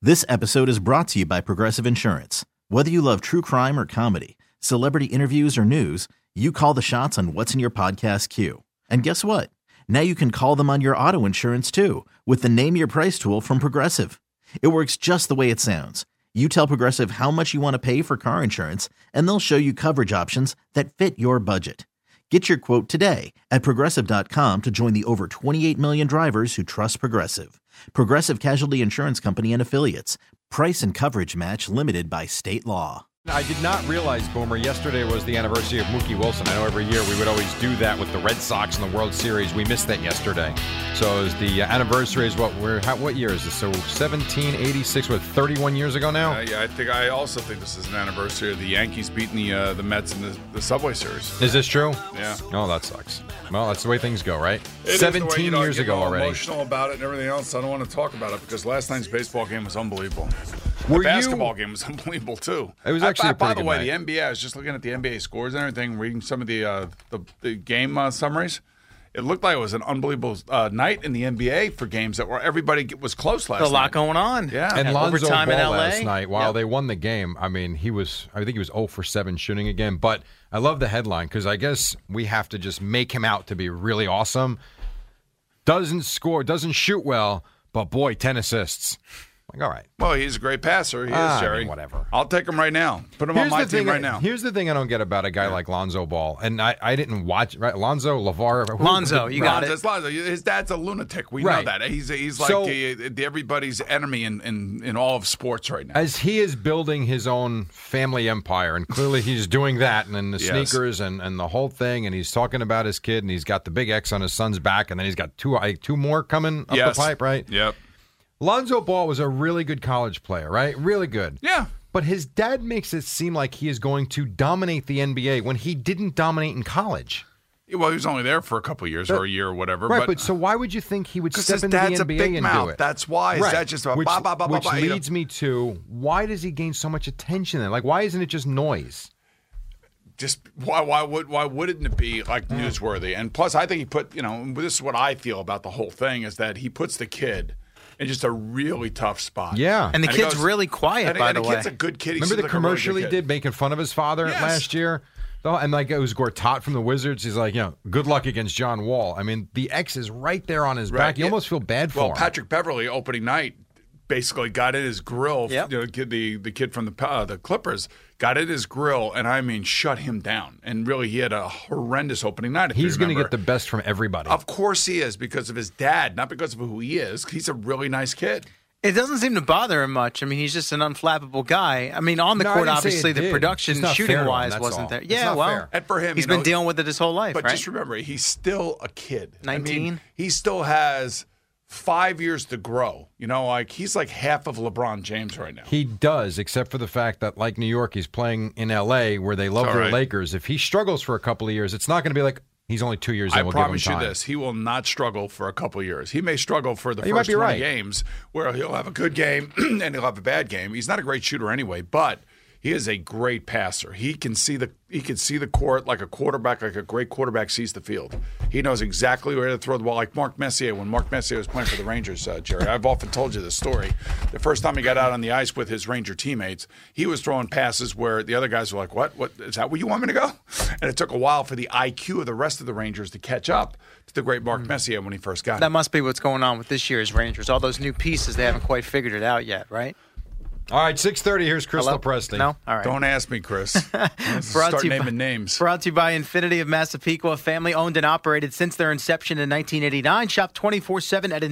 This episode is brought to you by Progressive Insurance. Whether you love true crime or comedy, celebrity interviews or news, you call the shots on what's in your podcast queue. And guess what? Now you can call them on your auto insurance too with the Name Your Price tool from Progressive. It works just the way it sounds. You tell Progressive how much you want to pay for car insurance, and they'll show you coverage options that fit your budget. Get your quote today at Progressive.com to join the over 28 million drivers who trust Progressive. Progressive Casualty Insurance Company and Affiliates. Price and coverage match limited by state law. I did not realize, Boomer, yesterday was the anniversary of Mookie Wilson. I know every year we would always do that with the Red Sox in the World Series. We missed that yesterday. So is the anniversary is what year is this? So 1786, 31 years ago now? Yeah, I also think this is an anniversary of the Yankees beating the Mets in the Subway Series. Is this true? Yeah. Oh, that sucks. Well, that's the way things go, right? 17 years ago already. Emotional about it and everything else. I don't want to talk about it because last night's basable game was unbelievable. The basketball game was unbelievable too. It was actually by the way, the NBA. I was just looking at the NBA scores and everything, reading some of the game summaries. It looked like it was an unbelievable night in the NBA for games that were everybody was close last night. A lot going on. Yeah, and Lonzo overtime Ball in LA last night. While they won the game, I mean, I think he was 0 for 7 shooting again. But I love the headline because I guess we have to just make him out to be really awesome. Doesn't score, doesn't shoot well, but boy, 10 assists. Like, all right. Well, he's a great passer. He is, Jerry. I mean, whatever. I'll take him right now. Put him on my team right now. Here's the thing I don't get about a guy like Lonzo Ball. And I didn't watch, right? Lonzo, LeVar. Lonzo, you got it. It's Lonzo. His dad's a lunatic. We know that. He's like everybody's enemy in all of sports right now. As he is building his own family empire, and clearly he's doing that, and then the sneakers and the whole thing, and he's talking about his kid, and he's got the big X on his son's back, and then he's got two more coming up the pipe, right? Yep. Lonzo Ball was a really good college player, right? Really good. Yeah. But his dad makes it seem like he is going to dominate the NBA when he didn't dominate in college. Well, he was only there for a couple of years or a year or whatever. Right, but so why would you think he would step into the NBA a big and mouth. do it? That's why. Right. That's just which leads me to, why does he gain so much attention then? Like, why isn't it just noise? Just why wouldn't it be like newsworthy? And plus, I think he put, this is what I feel about the whole thing is that he puts the kid in just a really tough spot. Yeah. And the kid's really quiet, by the way. The kid's a good kid. Remember the commercial he did making fun of his father last year? And like it was Gortat from the Wizards. He's like, good luck against John Wall. I mean, the X is right there on his back. You almost feel bad for him. Well, Patrick Beverley, opening night, basically got in his grill. Yep. The kid from the Clippers got in his grill, and I mean, shut him down. And really, he had a horrendous opening night. He's going to get the best from everybody. Of course he is, because of his dad, not because of who he is. He's a really nice kid. It doesn't seem to bother him much. I mean, he's just an unflappable guy. I mean, on the court, obviously, the production shooting-wise wasn't there. Yeah, well, fair. And for him, he's been dealing with it his whole life, but right? just remember, he's still a kid. 19? I mean, he still has 5 years to grow. He's like half of LeBron James right now. He does, except for the fact that, like New York, he's playing in L.A. where they love their Lakers. If he struggles for a couple of years, it's not going to be like he's only 2 years in. I promise you this. He will not struggle for a couple of years. He may struggle for the first 20 games where he'll have a good game and he'll have a bad game. He's not a great shooter anyway, but he is a great passer. He can see the court like a quarterback, like a great quarterback sees the field. He knows exactly where to throw the ball, like Mark Messier. When Mark Messier was playing for the Rangers, Jerry, I've often told you this story. The first time he got out on the ice with his Ranger teammates, he was throwing passes where the other guys were like, "What? Is that where you want me to go?" And it took a while for the IQ of the rest of the Rangers to catch up to the great Mark Messier when he first got That him. must be what's going on with this year's Rangers. All those new pieces, they haven't quite figured it out yet, right? All right, 6:30. Here's Crystal Preston. No? All right. Don't ask me, Chris. Start naming names. Brought to you by Infinity of Massapequa, family-owned and operated since their inception in 1989. Shop 24/7 at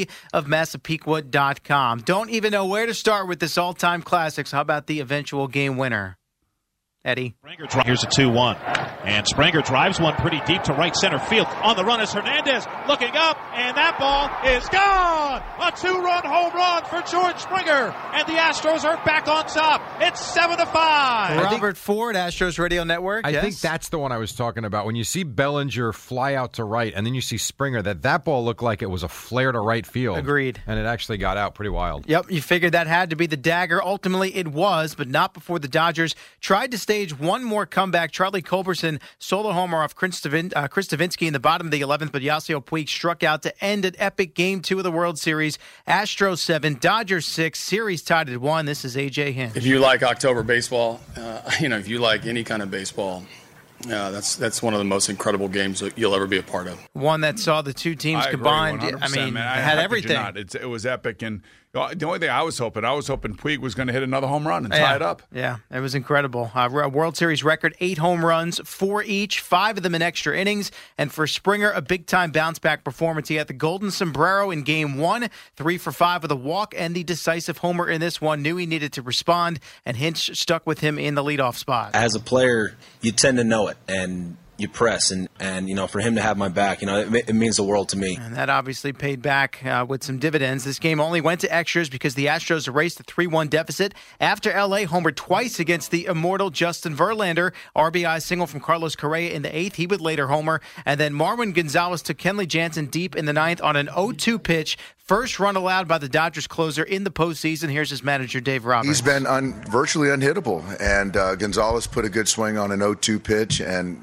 infinityofmassapequa.com. Don't even know where to start with this all-time classics. How about the eventual game winner? Eddie. Here's a 2-1. And Springer drives one pretty deep to right center field. On the run is Hernandez looking up, and that ball is gone! A 2-run home run for George Springer, and the Astros are back on top. It's 7-5. Robert Ford, Astros Radio Network. I think that's the one I was talking about. When you see Bellinger fly out to right, and then you see Springer, that ball looked like it was a flare to right field. Agreed. And it actually got out pretty wild. Yep, you figured that had to be the dagger. Ultimately, it was, but not before the Dodgers tried to stage one more comeback. Charlie Culberson solo homer off Chris Stavinsky in the bottom of the 11th, but Yasiel Puig struck out to end an epic Game 2 of the World Series. Astros 7, Dodgers 6, series tied at 1. This is A.J. Hinch. If you like October baseball, if you like any kind of baseball, that's one of the most incredible games that you'll ever be a part of. One that saw the two teams combined. I mean, it had everything. It was epic, and the only thing I was hoping Puig was going to hit another home run and tie it up. Yeah, it was incredible. World Series record, 8 home runs, 4 each, 5 of them in extra innings. And for Springer, a big-time bounce-back performance. He had the golden sombrero in Game 1, 3 for 5 with a walk, and the decisive homer in this one. Knew he needed to respond, and Hinch stuck with him in the leadoff spot. As a player, you tend to know it, and you press, and for him to have my back, it means the world to me. And that obviously paid back with some dividends. This game only went to extras because the Astros erased a 3-1 deficit after L.A. homered twice against the immortal Justin Verlander. RBI single from Carlos Correa in the 8th. He would later homer. And then Marwin Gonzalez took Kenley Jansen deep in the 9th on an 0-2 pitch. First run allowed by the Dodgers closer in the postseason. Here's his manager, Dave Roberts. He's been virtually unhittable, and Gonzalez put a good swing on an 0-2 pitch, and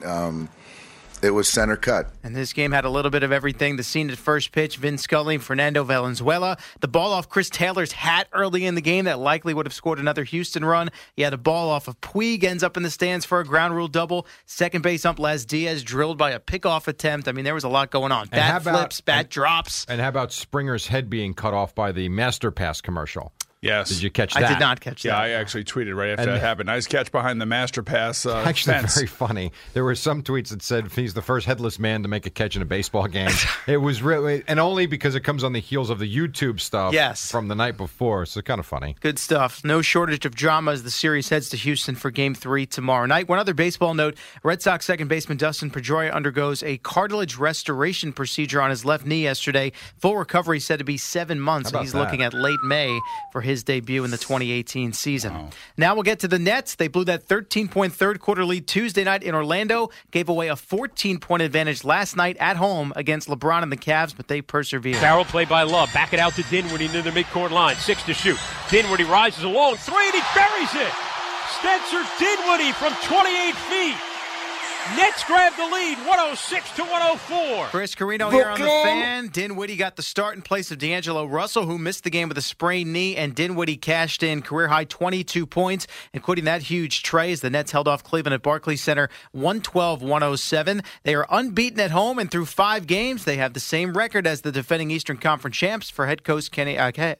it was center cut. And this game had a little bit of everything. The scene at first pitch, Vin Scully, Fernando Valenzuela. The ball off Chris Taylor's hat early in the game that likely would have scored another Houston run. He had a ball off of Puig, ends up in the stands for a ground rule double. Second base ump Les Diaz drilled by a pickoff attempt. I mean, there was a lot going on. Bat flips, bat drops. And how about Springer's head being cut off by the Master Pass commercial? Yes. Did you catch that? I did not catch that. Yeah, I actually tweeted right after that happened. Nice catch behind the Master Pass actually fence. Very funny. There were some tweets that said he's the first headless man to make a catch in a baseball game. It was really, and only because it comes on the heels of the YouTube stuff from the night before. So kind of funny. Good stuff. No shortage of drama as the series heads to Houston for Game 3 tomorrow night. One other baseball note, Red Sox second baseman Dustin Pedroia undergoes a cartilage restoration procedure on his left knee yesterday. Full recovery said to be 7 months. So he's looking at late May for his debut in the 2018 season. Wow. Now we'll get to the Nets. They blew that 13-point third-quarter lead Tuesday night in Orlando, gave away a 14-point advantage last night at home against LeBron and the Cavs, but they persevered. Barrel play by Love. Back it out to Dinwiddie near the midcourt line. 6 to shoot. Dinwiddie rises along. 3, and he buries it. Spencer Dinwiddie from 28 feet. Nets grab the lead, 106-104. Chris Carino here on the Fan. Dinwiddie got the start in place of D'Angelo Russell, who missed the game with a sprained knee, and Dinwiddie cashed in career-high 22 points, including that huge tray as the Nets held off Cleveland at Barclays Center 112-107. They are unbeaten at home, and through 5 games, they have the same record as the defending Eastern Conference champs for head coach Kenny Atkinson.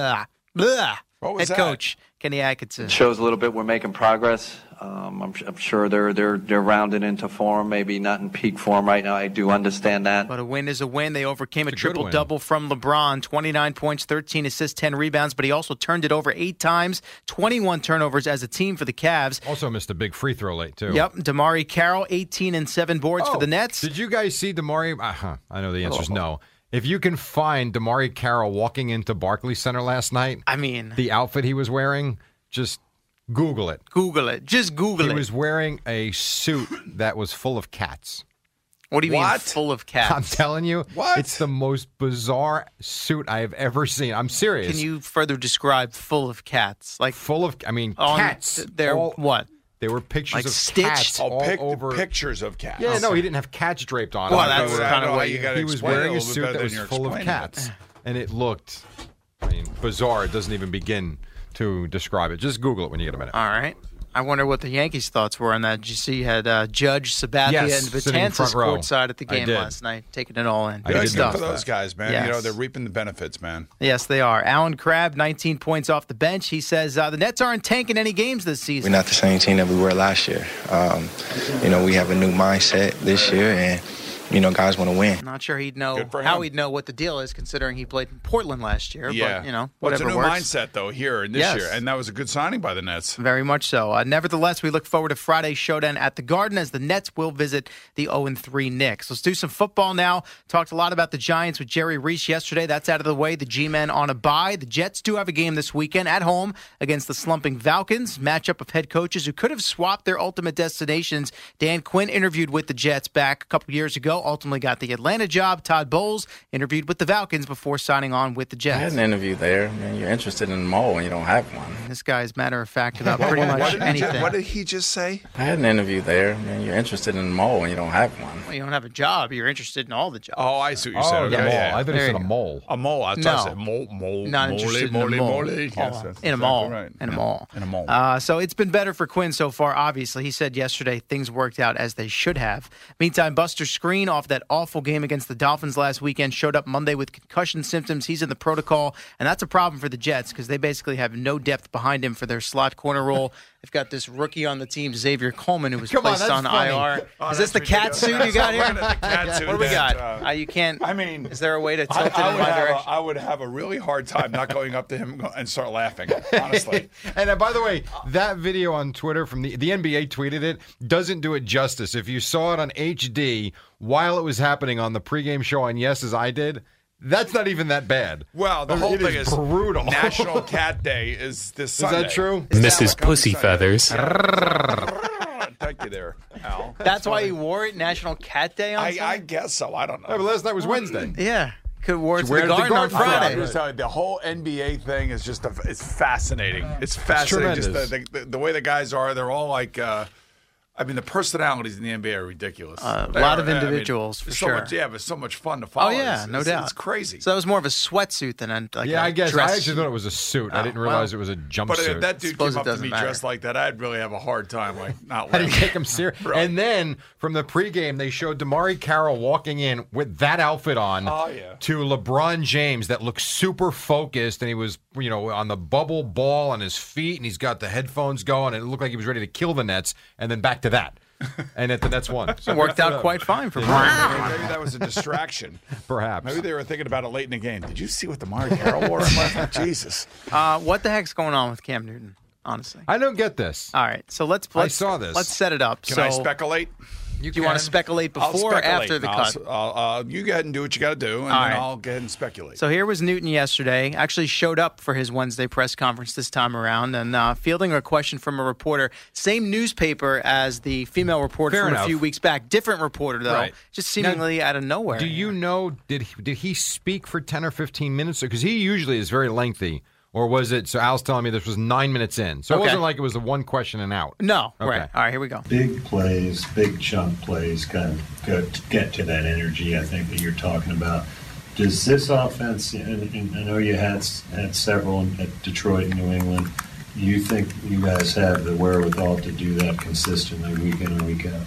Kenny Atkinson. Shows a little bit we're making progress. I'm sure they're rounding into form, maybe not in peak form right now. I do understand that. But a win is a win. They overcame a triple-double from LeBron, 29 points, 13 assists, 10 rebounds, but he also turned it over 8 times, 21 turnovers as a team for the Cavs. Also missed a big free throw late, too. Yep, Damari Carroll, 18 and 7 boards for the Nets. Did you guys see Damari? I know the answer is no. If you can find Damari Carroll walking into Barclays Center last night, the outfit he was wearing, just Google it. Google it. Just Google it. He was wearing a suit that was full of cats. What do you mean full of cats? I'm telling you, it's the most bizarre suit I have ever seen. I'm serious. Can you further describe full of cats? Like full of, cats. They're what? They were pictures of stitched? Cats all over. Pictures of cats. Yeah, no, he didn't have cats draped on him. Well, that's kind of what you got to He was wearing a suit that was full of cats. And it looked, bizarre. It doesn't even begin to describe it. Just Google it when you get a minute. All right. I wonder what the Yankees' thoughts were on that. Did you see you had Judge, Sabathia, and Betances courtside at the game last night, taking it all in. Good stuff for those guys, man. Yes. They're reaping the benefits, man. Yes, they are. Alan Crabb, 19 points off the bench. He says the Nets aren't tanking any games this season. We're not the same team that we were last year. We have a new mindset this year, and guys want to win. Not sure he'd know how he'd know what the deal is, considering he played in Portland last year. Yeah. But, whatever it's a new works. Mindset, though, here and this year. And that was a good signing by the Nets. Very much so. Nevertheless, we look forward to Friday's showdown at the Garden as the Nets will visit the 0-3 Knicks. Let's do some football now. Talked a lot about the Giants with Jerry Reese yesterday. That's out of the way. The G-Men on a bye. The Jets do have a game this weekend at home against the slumping Falcons. Matchup of head coaches who could have swapped their ultimate destinations. Dan Quinn interviewed with the Jets back a couple years ago. Bell ultimately got the Atlanta job. Todd Bowles interviewed with the Falcons before signing on with the Jets. I had an interview there. Man, you're interested in them all and you don't have one. This guy's matter of fact about pretty much anything. What did he just say? I had an interview there. Man, you're interested in them all and you don't have one. Well, you don't have a job. You're interested in all the jobs. Oh, I see what you said. Okay, Okay, I thought he said a mole. A mole. I thought I said mole. Not interested in a mole. Yes, that's In a mall. exactly right. In a mall. In a mall. So it's been better for Quinn so far, obviously. He said yesterday things worked out as they should have. Meantime, Buster Skrine, off that awful game against the Dolphins last weekend, showed up Monday with concussion symptoms. He's in the protocol, and that's a problem for the Jets because they basically have no depth behind him for their slot corner role. They've got this rookie on the team, Xavier Coleman, who was placed on IR. Is this the cat suit you got here? What do we got? You can't. I mean, is there a way to tilt it in my direction? I would have a really hard time not going up to him and start laughing, honestly. And by the way, that video on Twitter from the NBA tweeted it, doesn't do it justice. If you saw it on HD while it was happening on the pregame show on Yes, as I did, that's not even that bad. Well, the whole thing is brutal. National Cat Day is this Sunday. Is that true? Mrs. Pussy Feathers. Thank you there, Al. That's why he wore it, National Cat Day on Sunday? I guess so. I don't know. Yeah, but last night was Wednesday. Yeah. Could wear it to Wear the Garden on Friday. I'm just telling you, the whole NBA thing is just it's fascinating. It's fascinating. Just the way the guys are. They're all like, the personalities in the NBA are ridiculous. A lot of individuals, for sure. But so much fun to follow. Oh, yeah, no doubt. It's crazy. So that was more of a sweatsuit than a I guess. dress. I actually thought it was a suit. I didn't realize it was a jumpsuit. But if that dude came up to me dressed like that, I'd really have a hard time, not wearing it. How do you take him serious? Right. And then from the pregame, they showed DeMarre Carroll walking in with that outfit on to LeBron James that looked super focused, and he was, on the bubble ball on his feet, and he's got the headphones going, and it looked like he was ready to kill the Nets, and then back to that. And the Nets won. So it worked out quite fine for Brian. Maybe that was a distraction. Perhaps. Maybe they were thinking about it late in the game. Did you see what DeMarre Carroll wore? Jesus. What the heck's going on with Cam Newton, honestly? I don't get this. All right, so let's I saw this. Let's set it up. Can I speculate? Do you want to speculate before or after the cut? You go ahead and do what you got to do, and then I'll go ahead and speculate. So here was Newton yesterday. Actually showed up for his Wednesday press conference this time around, and fielding a question from a reporter. Same newspaper as the female reporter from a few weeks back. Different reporter, though. Right. Just seemingly out of nowhere. Do you know, did he speak for 10 or 15 minutes? Because he usually is very lengthy. Or was it, so Al's telling me this was 9 minutes in. So it wasn't like it was a one question and out. No. Okay. Right. All right, here we go. Big plays, big chunk plays kind of get to that energy, I think, that you're talking about. Does this offense, and I know you had several at Detroit and New England, you think you guys have the wherewithal to do that consistently week in and week out?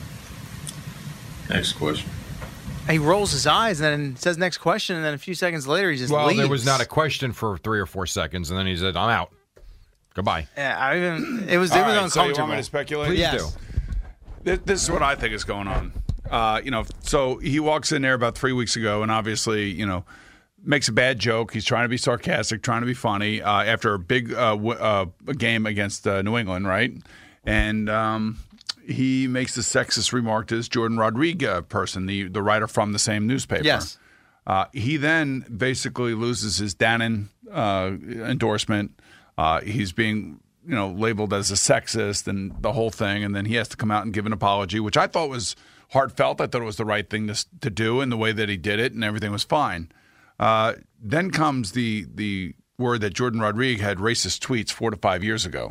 Next question. He rolls his eyes and then says next question, and then a few seconds later he just leaves. Well, there was not a question for 3 or 4 seconds, and then he said, I'm out. Goodbye. Yeah, it was uncomfortable. So you want me to speculate? Please do. This is what I think is going on. So he walks in there about 3 weeks ago and obviously, makes a bad joke. He's trying to be sarcastic, trying to be funny after a big game against New England, right? And he makes the sexist remark to this Jordan Rodriguez person, the writer from the same newspaper. Yes. He then basically loses his Dannon endorsement. He's being, labeled as a sexist and the whole thing, and then he has to come out and give an apology, which I thought was heartfelt. I thought it was the right thing to do, and the way that he did it, and everything was fine. Then comes the word that Jordan Rodriguez had racist tweets 4 to 5 years ago.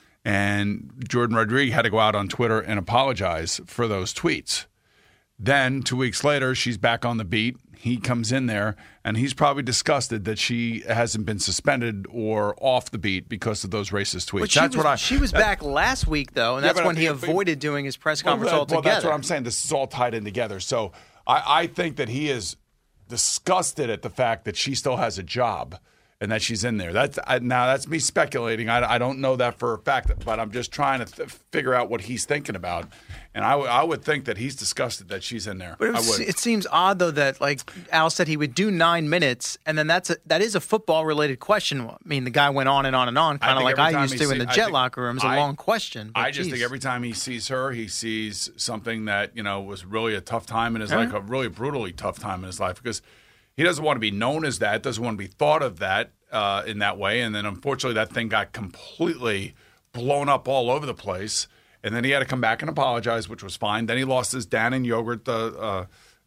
And Jordan Rodriguez had to go out on Twitter and apologize for those tweets. Then 2 weeks later, she's back on the beat. He comes in there, and he's probably disgusted that she hasn't been suspended or off the beat because of those racist tweets. She was back last week, though, and that's when he avoided doing his press conference altogether. Well, that's what I'm saying. This is all tied in together. So I think that he is disgusted at the fact that she still has a job and that she's in there. Now that's me speculating. I don't know that for a fact, but I'm just trying to figure out what he's thinking about. And I would think that he's disgusted that she's in there. But it seems odd, though, that like Al said he would do 9 minutes, and then that is a football-related question. I mean, the guy went on and on and on, kind of like I used to in the jet locker room. It's a long question. I just think every time he sees her, he sees something that was really a tough time in his life, a really brutally tough time in his life, because he doesn't want to be known as that, doesn't want to be thought of that in that way. And then, unfortunately, that thing got completely blown up all over the place. And then he had to come back and apologize, which was fine. Then he lost his Dannon yogurt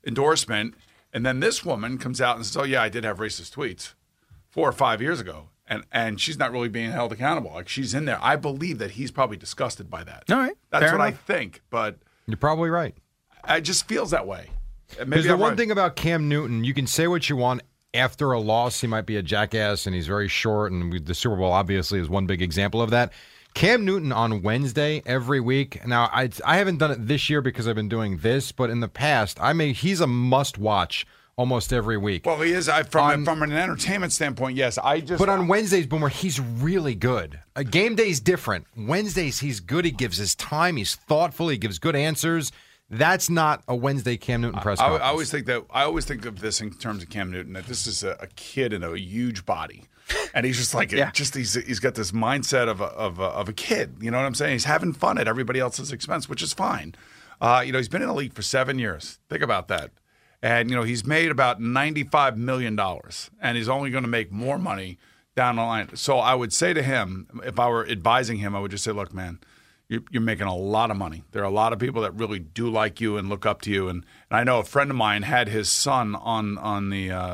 endorsement. And then this woman comes out and says, oh, yeah, I did have racist tweets 4 or 5 years ago. And she's not really being held accountable. Like, she's in there. I believe that he's probably disgusted by that. All right. That's what I think. But you're probably right. It just feels that way. Because the one thing about Cam Newton, you can say what you want. After a loss, he might be a jackass, and he's very short, and the Super Bowl obviously is one big example of that. Cam Newton on Wednesday every week. Now, I haven't done it this year because I've been doing this, but in the past, he's a must-watch almost every week. Well, he is. From an entertainment standpoint, yes. But on Wednesdays, Boomer, he's really good. A game day's different. Wednesdays, he's good. He gives his time. He's thoughtful. He gives good answers. That's not a Wednesday Cam Newton press conference. I always think of this in terms of Cam Newton, that this is a kid in a huge body. And he's just like, he's got this mindset of a kid. You know what I'm saying? He's having fun at everybody else's expense, which is fine. He's been in the league for 7 years. Think about that. And, he's made about $95 million, and he's only going to make more money down the line. So I would say to him, if I were advising him, I would just say, look, man, you're making a lot of money. There are a lot of people that really do like you and look up to you. And I know a friend of mine had his son on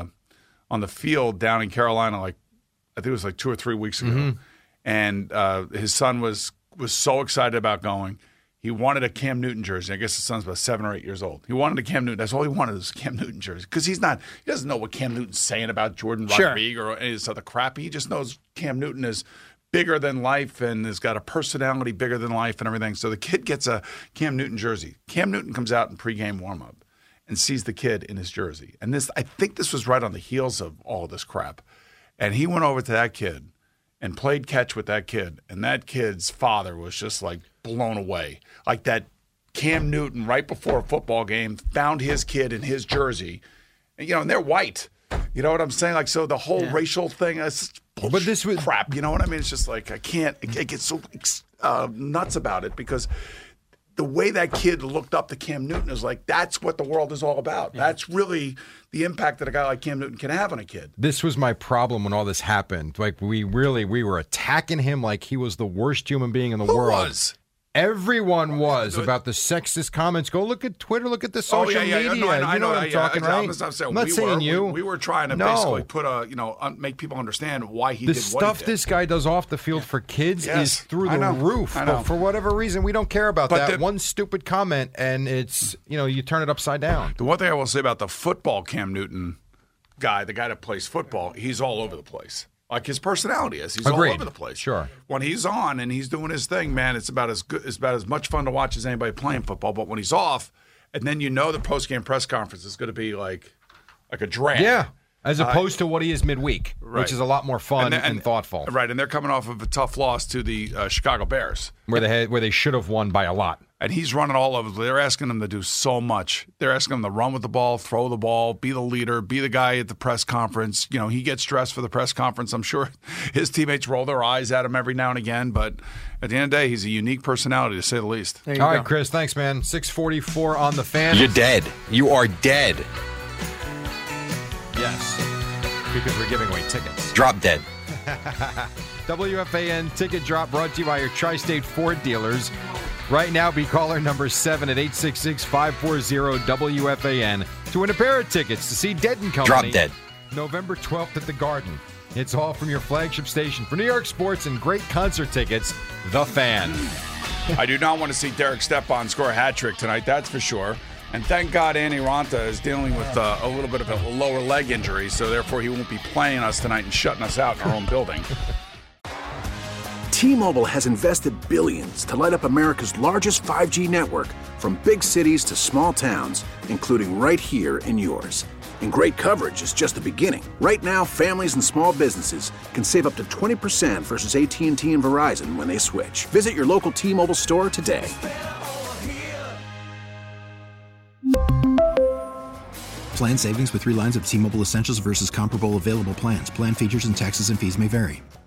the field down in Carolina, I think it was 2 or 3 weeks ago. Mm-hmm. And his son was so excited about going. He wanted a Cam Newton jersey. I guess his son's about 7 or 8 years old. He wanted a Cam Newton. That's all he wanted was a Cam Newton jersey. Because he doesn't know what Cam Newton's saying about Jordan Rodriguez or any of this other crap. He just knows Cam Newton is bigger than life and has got a personality bigger than life and everything. So the kid gets a Cam Newton jersey. Cam Newton comes out in pregame warm-up and sees the kid in his jersey. And I think this was right on the heels of all this crap. And he went over to that kid and played catch with that kid. And that kid's father was just blown away. Like that Cam Newton right before a football game found his kid in his jersey. And they're white. You know what I'm saying? So the whole racial thing is bullshit, but this was crap. You know what I mean? It's just I can't. I get so nuts about it because the way that kid looked up to Cam Newton is that's what the world is all about. Yeah. That's really the impact that a guy like Cam Newton can have on a kid. This was my problem when all this happened. We were attacking him like he was the worst human being in the world. Who was? Everyone was about the sexist comments. Go look at Twitter. Look at the social media. No, I know what I'm talking, right? I'm not saying you. We were trying to basically put make people understand why he did what he did. The stuff this guy does off the field for kids is through the roof. But for whatever reason, we don't care about that. One stupid comment, and it's, you turn it upside down. The one thing I will say about the football Cam Newton guy, the guy that plays football, he's all over the place. Like his personality is. He's Agreed. all over the place. Sure. When he's on and he's doing his thing, man, it's about as much fun to watch as anybody playing football. But when he's off, and then the post-game press conference is going to be like a drag. Yeah. As opposed to what he is midweek, which is a lot more fun and thoughtful. Right, and they're coming off of a tough loss to the Chicago Bears. Where they should have won by a lot. And he's running all over. They're asking him to do so much. They're asking him to run with the ball, throw the ball, be the leader, be the guy at the press conference. He gets dressed for the press conference. I'm sure his teammates roll their eyes at him every now and again. But at the end of the day, he's a unique personality, to say the least. All right, Chris, thanks, man. 6:44 on the Fan. You're dead. You are dead. Yes, because we're giving away tickets. Drop dead. WFAN Ticket Drop brought to you by your Tri-State Ford dealers. Right now, be caller number 7 at 866-540-WFAN to win a pair of tickets to see Dead & Company. Drop Dead. November 12th at the Garden. It's all from your flagship station for New York sports and great concert tickets, The Fan. I do not want to see Derek Stepan score a hat trick tonight, that's for sure. And thank God Andy Ranta is dealing with a little bit of a lower leg injury, so therefore he won't be playing us tonight and shutting us out in our own building. T-Mobile has invested billions to light up America's largest 5G network, from big cities to small towns, including right here in yours. And great coverage is just the beginning. Right now, families and small businesses can save up to 20% versus AT&T and Verizon when they switch. Visit your local T-Mobile store today. Plan savings with 3 lines of T-Mobile Essentials versus comparable available plans. Plan features and taxes and fees may vary.